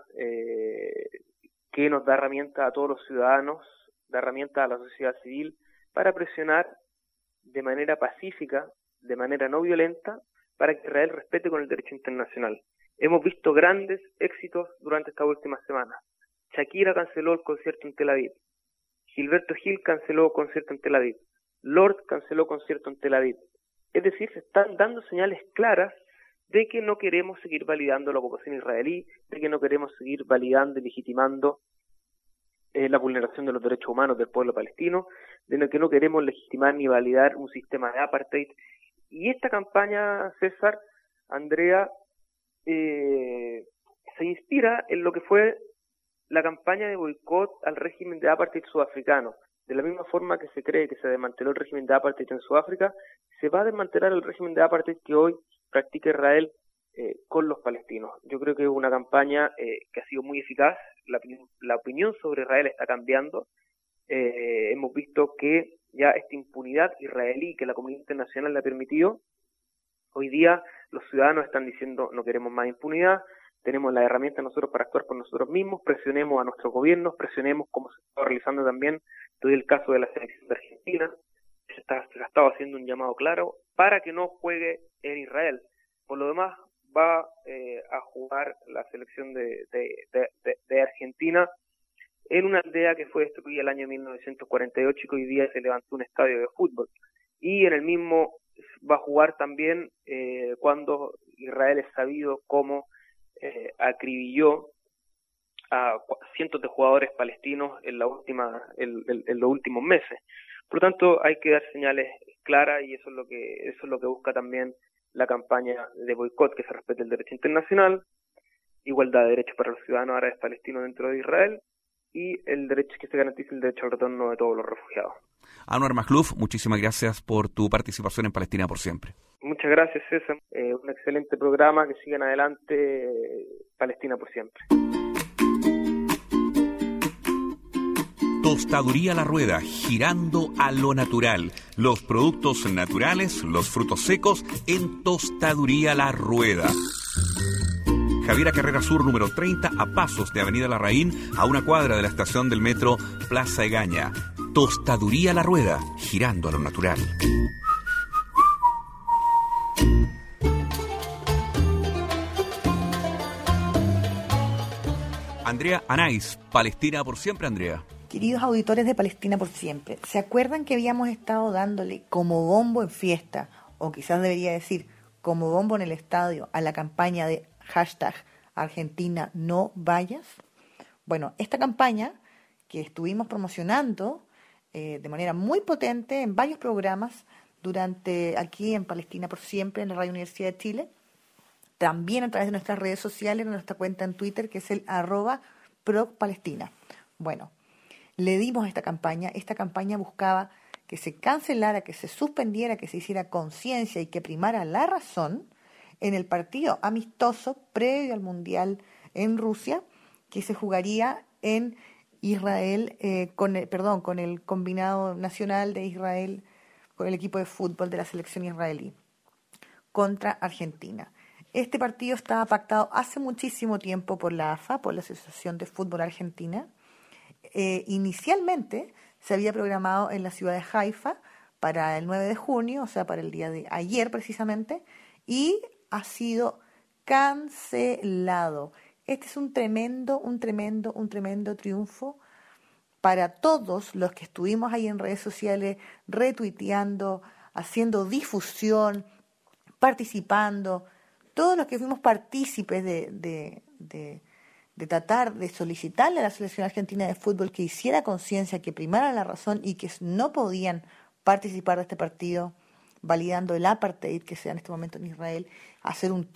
[SPEAKER 5] que nos da herramientas a todos los ciudadanos, da herramientas a la sociedad civil para presionar de manera pacífica, de manera no violenta, para que Israel respete con el derecho internacional. Hemos visto grandes éxitos durante estas últimas semanas. Shakira canceló el concierto en Tel Aviv. Gilberto Gil canceló concierto en Tel Aviv. Lord canceló concierto en Tel Aviv. Es decir, se están dando señales claras de que no queremos seguir validando la ocupación israelí, de que no queremos seguir validando y legitimando la vulneración de los derechos humanos del pueblo palestino, de que no queremos legitimar ni validar un sistema de apartheid. Y esta campaña, César, Andrea, se inspira en lo que fue la campaña de boicot al régimen de apartheid sudafricano. De la misma forma que se cree que se desmanteló el régimen de apartheid en Sudáfrica, se va a desmantelar el régimen de apartheid que hoy practica Israel con los palestinos. Yo creo que es una campaña que ha sido muy eficaz. La opinión sobre Israel está cambiando. Hemos visto que ya esta impunidad israelí que la comunidad internacional le ha permitido, hoy día los ciudadanos están diciendo no queremos más impunidad, tenemos las herramientas nosotros para actuar por nosotros mismos, presionemos a nuestros gobiernos, presionemos como se está realizando también, doy el caso de la selección de Argentina, se ha estado haciendo un llamado claro para que no juegue en Israel. Por lo demás, va a jugar la selección de Argentina en una aldea que fue destruida el año 1948 y que hoy día se levantó un estadio de fútbol. Y en el mismo va a jugar también cuando Israel es sabido cómo acribilló a cientos de jugadores palestinos en los últimos meses. Por lo tanto, hay que dar señales claras y eso es lo que busca también la campaña de boicot, que se respete el derecho internacional, igualdad de derechos para los ciudadanos árabes palestinos dentro de Israel y el derecho que se garantice el derecho al retorno de todos los refugiados.
[SPEAKER 2] Anwar Makhlouf, muchísimas gracias por tu participación en Palestina por siempre.
[SPEAKER 5] Muchas gracias, César. Un excelente programa, que sigan adelante, Palestina por siempre.
[SPEAKER 2] Tostaduría La Rueda, girando a lo natural. Los productos naturales, los frutos secos en Tostaduría La Rueda. Javiera Carrera Sur, número 30, a pasos de Avenida Larraín, a una cuadra de la estación del metro Plaza Egaña. Tostaduría La Rueda, girando a lo natural. Andrea Anais, Palestina por siempre, Andrea.
[SPEAKER 6] Queridos auditores de Palestina por siempre, ¿se acuerdan que habíamos estado dándole como bombo en fiesta, o quizás debería decir como bombo en el estadio, a la campaña de #Argentina no vayas? Bueno, esta campaña que estuvimos promocionando de manera muy potente en varios programas aquí en Palestina por siempre, en la Radio Universidad de Chile, también a través de nuestras redes sociales, en nuestra cuenta en Twitter, que es el @ProcPalestina. Bueno, le dimos a esta campaña buscaba que se cancelara, que se suspendiera, que se hiciera conciencia y que primara la razón en el partido amistoso previo al Mundial en Rusia, que se jugaría en Israel, con el combinado nacional de Israel, con el equipo de fútbol de la selección israelí, contra Argentina. Este partido estaba pactado hace muchísimo tiempo por la AFA, por la Asociación de Fútbol Argentina. Inicialmente se había programado en la ciudad de Haifa para el 9 de junio, o sea, para el día de ayer precisamente, y ha sido cancelado. Este es un tremendo triunfo para todos los que estuvimos ahí en redes sociales, retuiteando, haciendo difusión, participando, todos los que fuimos partícipes de tratar de solicitarle a la selección argentina de fútbol que hiciera conciencia, que primara la razón y que no podían participar de este partido, validando el apartheid que se da en este momento en Israel, hacer un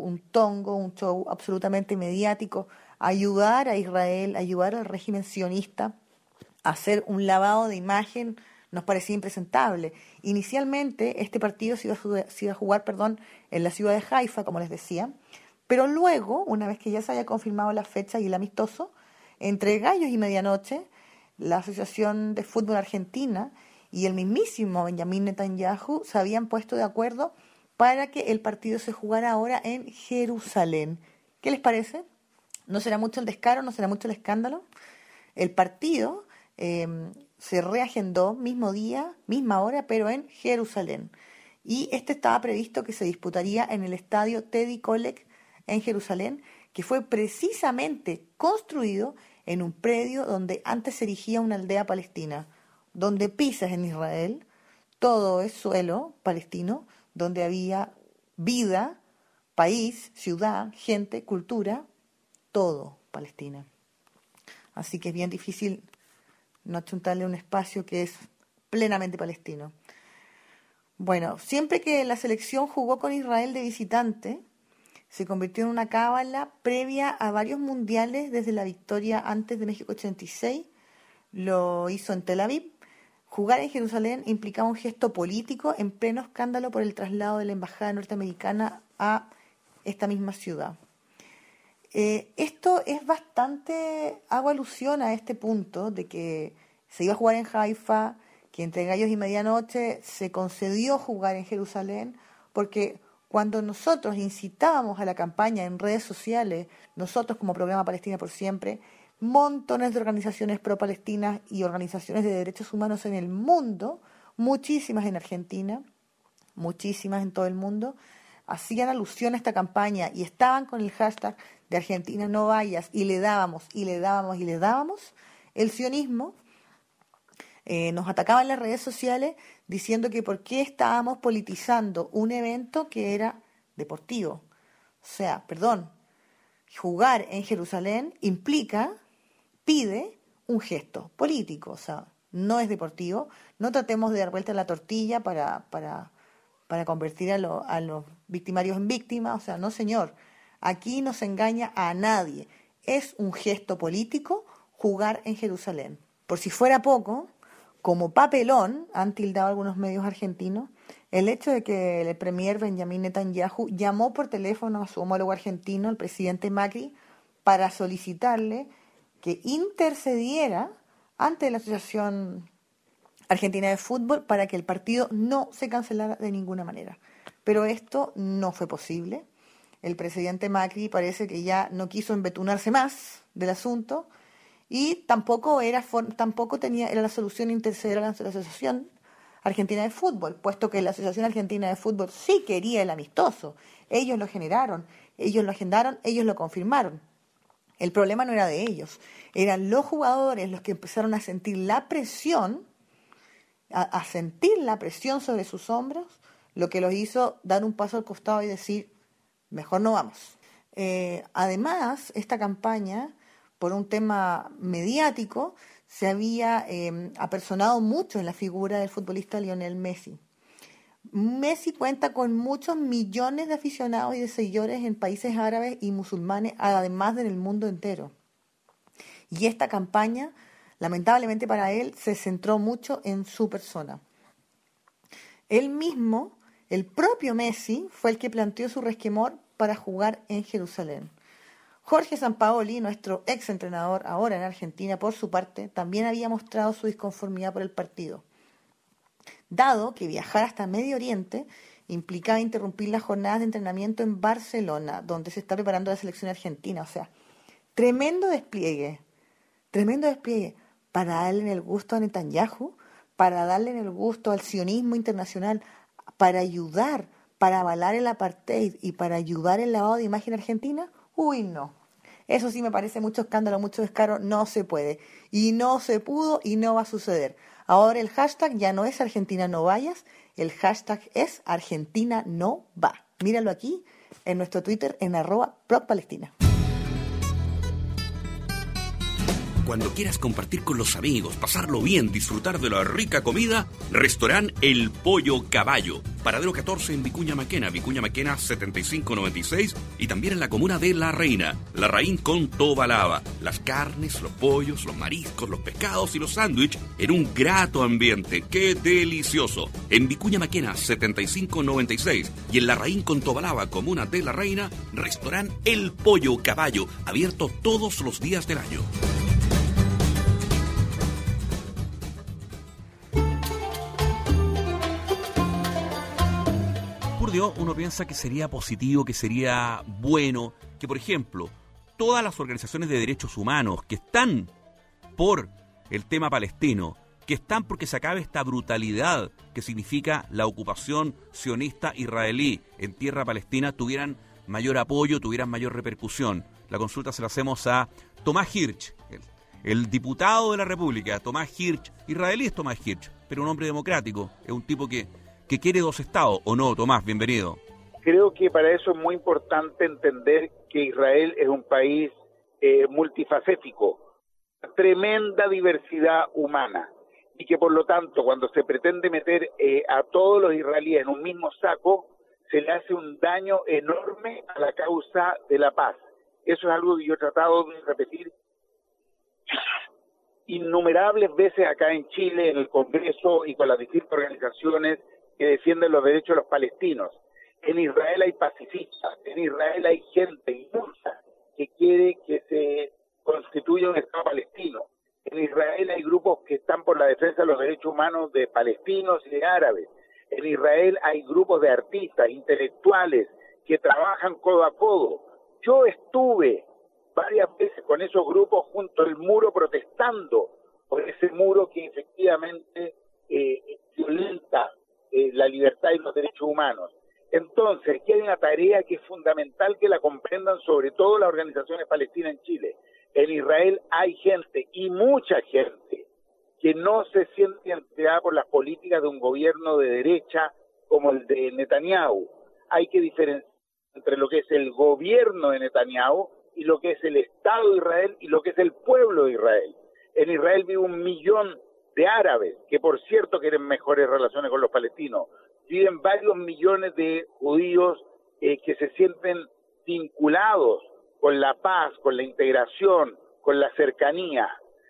[SPEAKER 6] show absolutamente mediático, ayudar a Israel, ayudar al régimen sionista, hacer un lavado de imagen, nos parecía impresentable. Inicialmente este partido se iba a jugar en la ciudad de Haifa, como les decía, pero luego, una vez que ya se haya confirmado la fecha y el amistoso, entre gallos y medianoche, la Asociación de Fútbol Argentina y el mismísimo Benjamín Netanyahu se habían puesto de acuerdo para que el partido se jugara ahora en Jerusalén. ¿Qué les parece? ¿No será mucho el descaro? ¿No será mucho el escándalo? El partido se reagendó mismo día, misma hora, pero en Jerusalén. Y estaba previsto que se disputaría en el estadio Teddy Kollek en Jerusalén, que fue precisamente construido en un predio donde antes se erigía una aldea palestina. Donde pisas en Israel, todo es suelo palestino, donde había vida, país, ciudad, gente, cultura, todo Palestina. Así que es bien difícil no achuntarle un espacio que es plenamente palestino. Bueno, siempre que la selección jugó con Israel de visitante, se convirtió en una cábala previa a varios mundiales desde la victoria antes de México 86, lo hizo en Tel Aviv. Jugar en Jerusalén implicaba un gesto político en pleno escándalo por el traslado de la embajada norteamericana a esta misma ciudad. Esto es bastante, hago alusión a este punto de que se iba a jugar en Haifa, que entre gallos y medianoche se concedió jugar en Jerusalén, porque cuando nosotros incitábamos a la campaña en redes sociales, nosotros como Programa Palestina por Siempre, montones de organizaciones pro-palestinas y organizaciones de derechos humanos en el mundo, muchísimas en Argentina, muchísimas en todo el mundo, hacían alusión a esta campaña y estaban con el hashtag de Argentina no vayas, y le dábamos, el sionismo nos atacaba en las redes sociales diciendo que por qué estábamos politizando un evento que era deportivo. O sea, jugar en Jerusalén pide un gesto político, o sea, no es deportivo. No tratemos de dar vuelta a la tortilla para para convertir a los victimarios en víctimas. O sea, no señor, aquí no se engaña a nadie. Es un gesto político jugar en Jerusalén. Por si fuera poco, como papelón, han tildado algunos medios argentinos, el hecho de que el premier Benjamín Netanyahu llamó por teléfono a su homólogo argentino, el presidente Macri, para solicitarle que intercediera ante la Asociación Argentina de Fútbol para que el partido no se cancelara de ninguna manera. Pero esto no fue posible. El presidente Macri parece que ya no quiso embetunarse más del asunto y tampoco era la solución interceder ante la Asociación Argentina de Fútbol, puesto que la Asociación Argentina de Fútbol sí quería el amistoso. Ellos lo generaron, ellos lo agendaron, ellos lo confirmaron. El problema no era de ellos, eran los jugadores los que empezaron a sentir la presión, a sentir la presión sobre sus hombros, lo que los hizo dar un paso al costado y decir, mejor no vamos. Además, esta campaña, por un tema mediático, se había apersonado mucho en la figura del futbolista Lionel Messi. Messi cuenta con muchos millones de aficionados y de seguidores en países árabes y musulmanes, además del mundo entero. Y esta campaña, lamentablemente para él, se centró mucho en su persona. Él mismo, el propio Messi, fue el que planteó su resquemor para jugar en Jerusalén. Jorge Sampaoli, nuestro exentrenador ahora en Argentina, por su parte, también había mostrado su disconformidad por el partido, dado que viajar hasta Medio Oriente implicaba interrumpir las jornadas de entrenamiento en Barcelona, donde se está preparando la selección argentina. O sea, tremendo despliegue para darle en el gusto a Netanyahu, para darle en el gusto al sionismo internacional, para ayudar, para avalar el apartheid y para ayudar el lavado de imagen argentina. Uy, no. Eso sí me parece mucho escándalo, mucho descaro. No se puede. Y no se pudo y no va a suceder. Ahora el hashtag ya no es Argentina no vayas, el hashtag es Argentina no va. Míralo aquí en nuestro Twitter en @ProcPalestina.
[SPEAKER 4] Cuando quieras compartir con los amigos, pasarlo bien, disfrutar de la rica comida, Restaurant El Pollo Caballo. Paradero 14 en Vicuña Maquena 7596 y también en la comuna de La Reina. La Raín con Tobalaba. Las carnes, los pollos, los mariscos, los pescados y los sándwiches en un grato ambiente. ¡Qué delicioso! En Vicuña Maquena 7596 y en La Raín con Tobalaba, comuna de La Reina, Restaurant El Pollo Caballo, abierto todos los días del año.
[SPEAKER 2] Uno piensa que sería positivo, que sería bueno, que por ejemplo, todas las organizaciones de derechos humanos que están por el tema palestino, que están porque se acabe esta brutalidad que significa la ocupación sionista israelí en tierra palestina, tuvieran mayor apoyo, tuvieran mayor repercusión. La consulta se la hacemos a Tomás Hirsch, el diputado de la República. Tomás Hirsch, israelí es Tomás Hirsch, pero un hombre democrático, es un tipo que quiere dos estados, ¿o no, Tomás? Bienvenido.
[SPEAKER 8] Creo que para eso es muy importante entender que Israel es un país multifacético, tremenda diversidad humana, y que por lo tanto cuando se pretende meter a todos los israelíes en un mismo saco, se le hace un daño enorme a la causa de la paz. Eso es algo que yo he tratado de repetir innumerables veces acá en Chile, en el Congreso y con las distintas organizaciones que defienden los derechos de los palestinos. En Israel hay pacifistas, en Israel hay gente mucha que quiere que se constituya un Estado palestino. En Israel hay grupos que están por la defensa de los derechos humanos de palestinos y de árabes. En Israel hay grupos de artistas, intelectuales, que trabajan codo a codo. Yo estuve varias veces con esos grupos junto al muro protestando por ese muro que efectivamente violenta la libertad y los derechos humanos. Entonces, aquí hay una tarea que es fundamental que la comprendan sobre todo las organizaciones palestinas en Chile. En Israel hay gente, y mucha gente, que no se siente identificada por las políticas de un gobierno de derecha como el de Netanyahu. Hay que diferenciar entre lo que es el gobierno de Netanyahu y lo que es el Estado de Israel y lo que es el pueblo de Israel. En Israel vive 1 millón de árabes, que por cierto quieren mejores relaciones con los palestinos. viven varios millones de judíos que se sienten vinculados con la paz, con la integración, con la cercanía.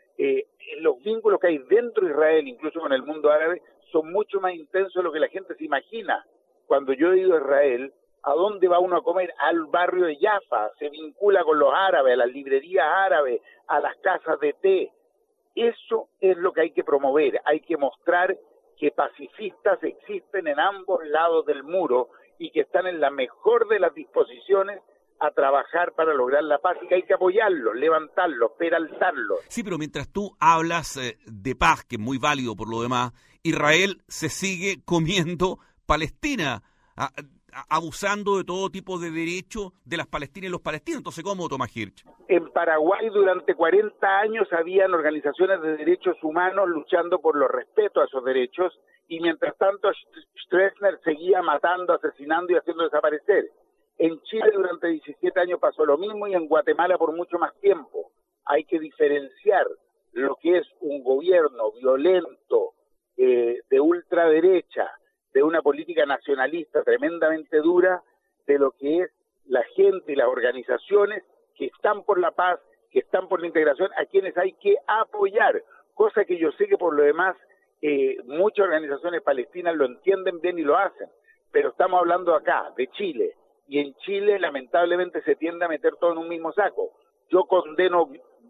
[SPEAKER 8] Los vínculos que hay dentro de Israel, incluso con el mundo árabe, son mucho más intensos de lo que la gente se imagina. Cuando yo he ido a Israel, ¿a dónde va uno a comer? Al barrio de Jaffa, se vincula con los árabes, a las librerías árabes, a las casas de té. Eso es lo que hay que promover, hay que mostrar que pacifistas existen en ambos lados del muro y que están en la mejor de las disposiciones a trabajar para lograr la paz y que hay que apoyarlos, levantarlos, peraltarlos.
[SPEAKER 2] Sí, pero mientras tú hablas de paz, que es muy válido por lo demás, Israel se sigue comiendo Palestina, abusando de todo tipo de derechos de las palestinas y los palestinos. Entonces, ¿cómo, Tomás Hirsch?
[SPEAKER 8] En Paraguay durante 40 años habían organizaciones de derechos humanos luchando por los respetos a esos derechos y mientras tanto Stroessner seguía matando, asesinando y haciendo desaparecer. En Chile durante 17 años pasó lo mismo y en Guatemala por mucho más tiempo. Hay que diferenciar lo que es un gobierno violento, de ultraderecha, de una política nacionalista tremendamente dura, de lo que es la gente y las organizaciones que están por la paz, que están por la integración, a quienes hay que apoyar, cosa que yo sé que por lo demás muchas organizaciones palestinas lo entienden bien y lo hacen, pero estamos hablando acá, de Chile, y en Chile lamentablemente se tiende a meter todo en un mismo saco. Yo condeno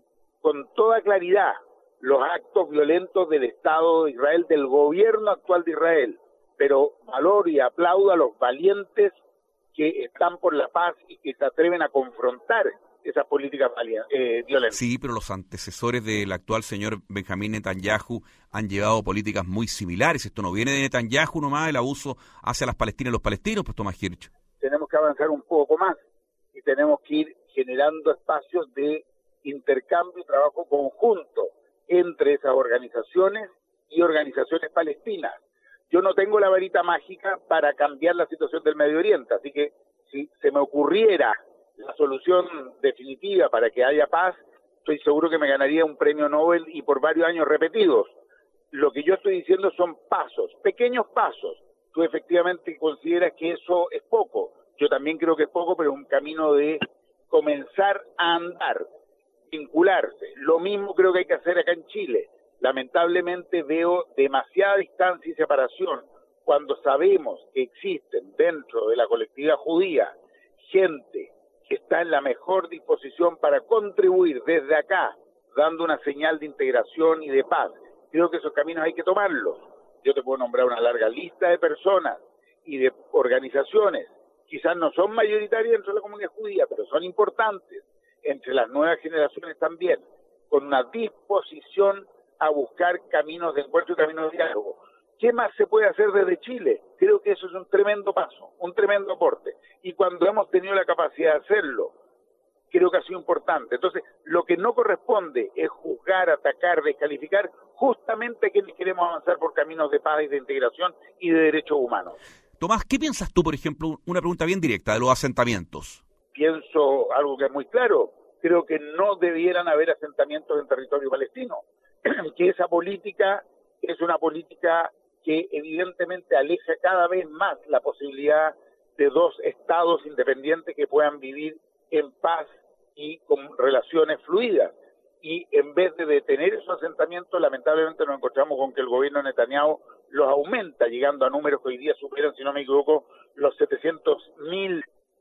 [SPEAKER 8] con toda claridad los actos violentos del Estado de Israel, del gobierno actual de Israel, pero valoro y aplaudo a los valientes que están por la paz y que se atreven a confrontar esas políticas violentas.
[SPEAKER 2] Sí, pero los antecesores del actual señor Benjamín Netanyahu han llevado políticas muy similares. Esto no viene de Netanyahu nomás, el abuso hacia las palestinas y los palestinos, pues Tomás Hirsch.
[SPEAKER 8] Tenemos que avanzar un poco más y tenemos que ir generando espacios de intercambio y trabajo conjunto entre esas organizaciones y organizaciones palestinas. Yo no tengo la varita mágica para cambiar la situación del Medio Oriente, así que si se me ocurriera la solución definitiva para que haya paz, estoy seguro que me ganaría un premio Nobel y por varios años repetidos. Lo que yo estoy diciendo son pasos, pequeños pasos. Tú efectivamente consideras que eso es poco. Yo también creo que es poco, pero es un camino de comenzar a andar, vincularse. Lo mismo creo que hay que hacer acá en Chile. Lamentablemente veo demasiada distancia y separación cuando sabemos que existen dentro de la colectividad judía gente que está en la mejor disposición para contribuir desde acá, dando una señal de integración y de paz. Creo que esos caminos hay que tomarlos. Yo te puedo nombrar una larga lista de personas y de organizaciones, quizás no son mayoritarias dentro de la comunidad judía, pero son importantes, entre las nuevas generaciones también, con una disposición a buscar caminos de encuentro y caminos de diálogo. ¿Qué más se puede hacer desde Chile? Creo que eso es un tremendo paso, un tremendo aporte. Y cuando hemos tenido la capacidad de hacerlo, creo que ha sido importante. Entonces, lo que no corresponde es juzgar, atacar, descalificar justamente a quienes queremos avanzar por caminos de paz y de integración y de derechos humanos.
[SPEAKER 2] Tomás, ¿qué piensas tú, por ejemplo, una pregunta bien directa, de los asentamientos?
[SPEAKER 8] Pienso algo que es muy claro. Creo que no debieran haber asentamientos en territorio palestino. Que esa política es una política que evidentemente aleja cada vez más la posibilidad de dos estados independientes que puedan vivir en paz y con relaciones fluidas. Y en vez de detener esos asentamientos, lamentablemente nos encontramos con que el gobierno de Netanyahu los aumenta, llegando a números que hoy día superan, si no me equivoco, los 700.000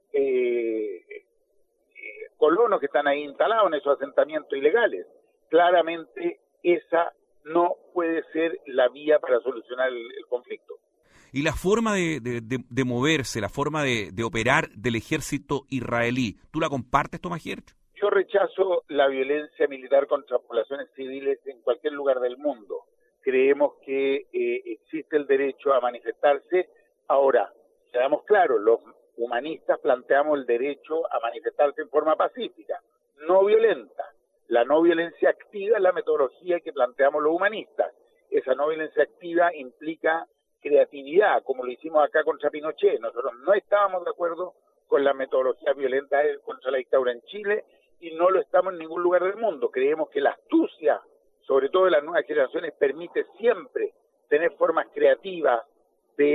[SPEAKER 8] colonos que están ahí instalados en esos asentamientos ilegales. Claramente esa no puede ser la vía para solucionar el conflicto.
[SPEAKER 2] Y la forma de moverse, la forma de operar del ejército israelí, ¿tú la compartes, Tomás Hirsch?
[SPEAKER 8] Yo rechazo la violencia militar contra poblaciones civiles en cualquier lugar del mundo. Creemos que existe el derecho a manifestarse. Ahora, seamos claros, los humanistas planteamos el derecho a manifestarse en forma pacífica, no violenta. La no violencia activa es la metodología que planteamos los humanistas. Esa no violencia activa implica creatividad, como lo hicimos acá contra Pinochet. Nosotros no estábamos de acuerdo con la metodología violenta contra la dictadura en Chile y no lo estamos en ningún lugar del mundo. Creemos que la astucia, sobre todo de las nuevas generaciones, permite siempre tener formas creativas de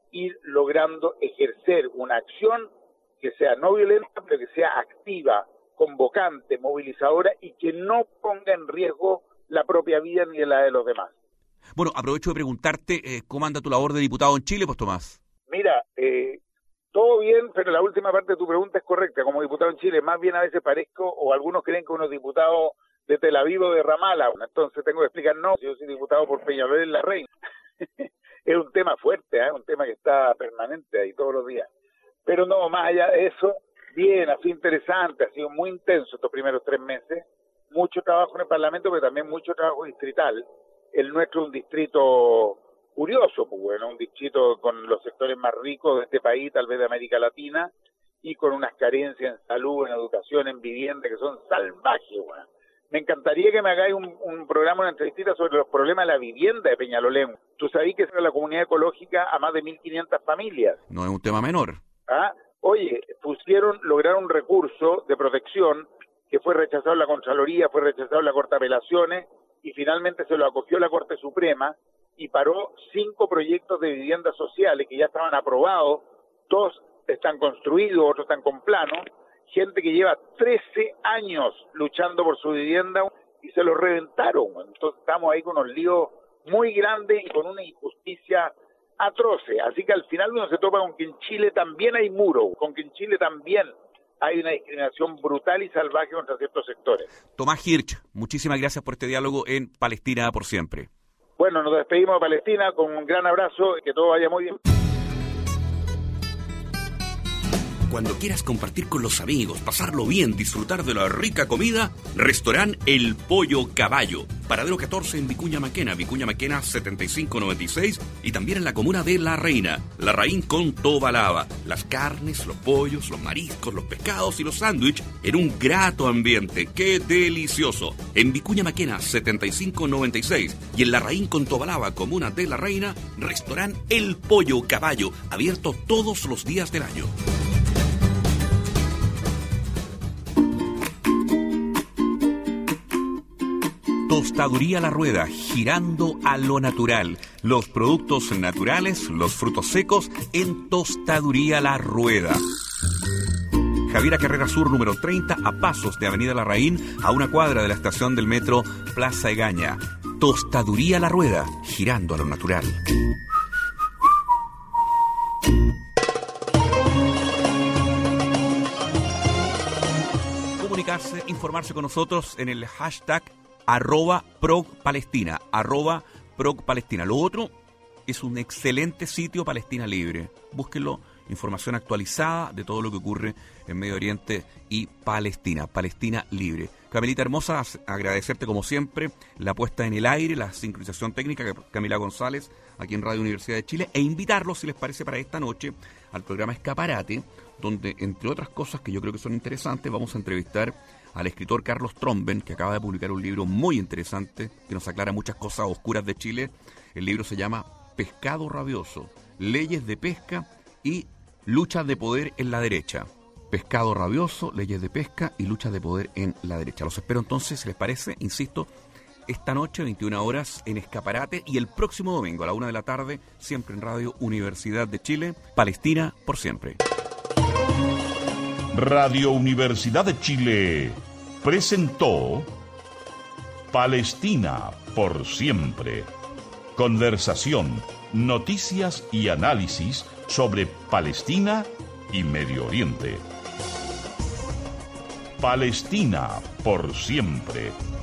[SPEAKER 8] ir logrando ejercer una acción que sea no violenta, pero que sea activa, convocante, movilizadora y que no ponga en riesgo la propia vida ni la de los demás.
[SPEAKER 2] Bueno, aprovecho de preguntarte cómo anda tu labor de diputado en Chile, pues Tomás.
[SPEAKER 8] Mira, todo bien, pero la última parte de tu pregunta es correcta. Como diputado en Chile, más bien a veces parezco, o algunos creen que uno es diputado de Tel Aviv o de Ramallah. Entonces tengo que explicar, no, yo soy diputado por Peñalolén en La Reina. Es un tema fuerte, un tema que está permanente ahí todos los días. Pero no, más allá de eso, bien, ha sido interesante, ha sido muy intenso estos primeros 3 meses. Mucho trabajo en el Parlamento, pero también mucho trabajo distrital. El nuestro es un distrito curioso, pues bueno, un distrito con los sectores más ricos de este país, tal vez de América Latina, y con unas carencias en salud, en educación, en vivienda, que son salvajes, bueno. Me encantaría que me hagáis un programa, una entrevista sobre los problemas de la vivienda de Peñalolén. Tú sabés que es la comunidad ecológica a más de 1.500 familias.
[SPEAKER 2] No es un tema menor.
[SPEAKER 8] Oye, lograron un recurso de protección que fue rechazado en la Contraloría, fue rechazado en la Corte de Apelaciones, y finalmente se lo acogió la Corte Suprema y paró 5 proyectos de viviendas sociales que ya estaban aprobados. 2 están construidos, otros están con plano. Gente que lleva 13 años luchando por su vivienda y se lo reventaron. Entonces estamos ahí con unos líos muy grandes y con una injusticia atroce. Así que al final uno se topa con que en Chile también hay muro, con que en Chile también hay una discriminación brutal y salvaje contra ciertos sectores.
[SPEAKER 2] Tomás Hirsch, muchísimas gracias por este diálogo en Palestina por siempre.
[SPEAKER 8] Bueno, nos despedimos de Palestina con un gran abrazo y que todo vaya muy bien.
[SPEAKER 4] Cuando quieras compartir con los amigos, pasarlo bien, disfrutar de la rica comida, Restaurant El Pollo Caballo. Paradero 14 en Vicuña Maquena, Vicuña Maquena 7596 y también en la comuna de La Reina. La Raín con toda lava. Las carnes, los pollos, los mariscos, los pescados y los sándwiches en un grato ambiente. ¡Qué delicioso! En Vicuña Maquena 7596 y en La Raín con Tobalaba, comuna de La Reina, Restaurant El Pollo Caballo, abierto todos los días del año.
[SPEAKER 2] Tostaduría La Rueda, girando a lo natural. Los productos naturales, los frutos secos en Tostaduría La Rueda. Javiera Carrera Sur, número 30, a pasos de Avenida Larraín, a una cuadra de la estación del metro Plaza Egaña. Tostaduría La Rueda, girando a lo natural. Comunicarse, informarse con nosotros en el hashtag @ProgPalestina, @ProgPalestina. Lo otro es un excelente sitio Palestina Libre. Búsquenlo, información actualizada de todo lo que ocurre en Medio Oriente y Palestina, Palestina Libre. Camilita hermosa, agradecerte como siempre la puesta en el aire, la sincronización técnica, Camila González, aquí en Radio Universidad de Chile, e invitarlos, si les parece, para esta noche al programa Escaparate, donde, entre otras cosas que yo creo que son interesantes, vamos a entrevistar al escritor Carlos Tromben, que acaba de publicar un libro muy interesante que nos aclara muchas cosas oscuras de Chile. El libro se llama Pescado Rabioso, Leyes de Pesca y Luchas de Poder en la Derecha. Pescado Rabioso, Leyes de Pesca y Luchas de Poder en la Derecha. Los espero entonces, si les parece, insisto, esta noche, 21 horas, en Escaparate, y el próximo domingo a la 1 de la tarde, siempre en Radio Universidad de Chile, Palestina por siempre.
[SPEAKER 1] Radio Universidad de Chile presentó Palestina por siempre. Conversación, noticias y análisis sobre Palestina y Medio Oriente. Palestina por siempre.